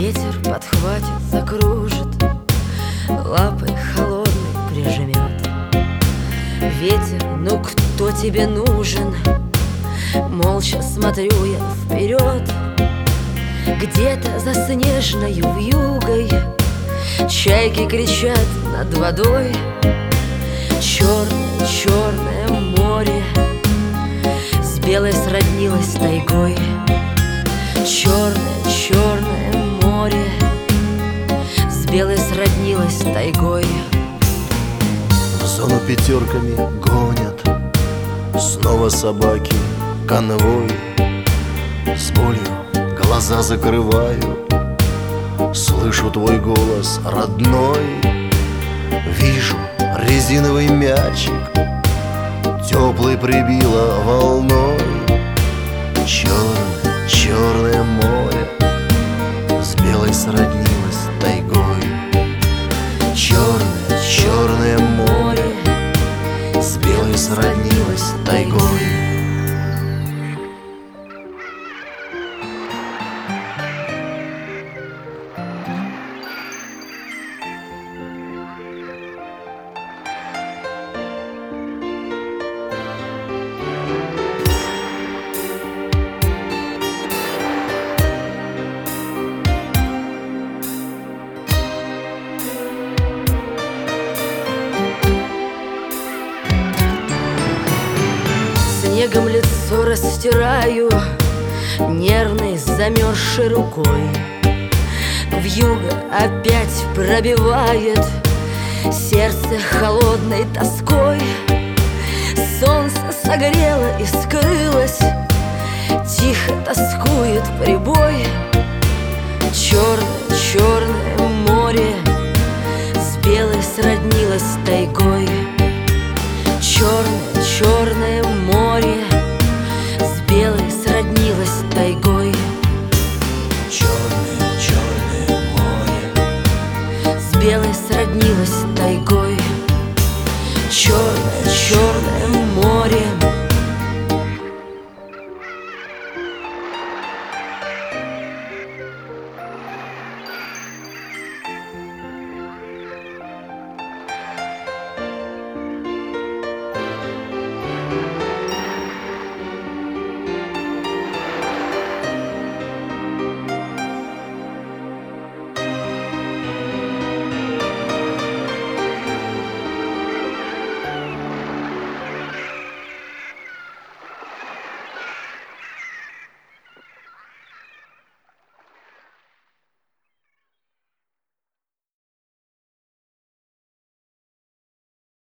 Ветер подхватит, закружит, лапой холодной прижмет. Ветер, ну кто тебе нужен? Молча смотрю я вперед. Где-то за снежною вьюгой чайки кричат над водой. Черное, черное море с белой сроднилось тайгой. Черное, черное море с белой сроднилось тайгой. В зону пятерками гонят снова собаки конвой. С болью глаза закрываю, слышу твой голос родной. Вижу резиновый мячик, теплый прибило волной. Черное, черное море с белой сроднилось тайгой. Черное, черное море с белой сроднилось тайгой. Снегом лицо растираю нервной замерзшей рукой. Вьюга опять пробивает сердце холодной тоской. Солнце согрело и скрылось, тихо тоскует прибой. Черное, черное море с белой сроднилось тайгой. Черное, черное море с белой сроднилось тайгой. Черное, черное море с белой сроднилось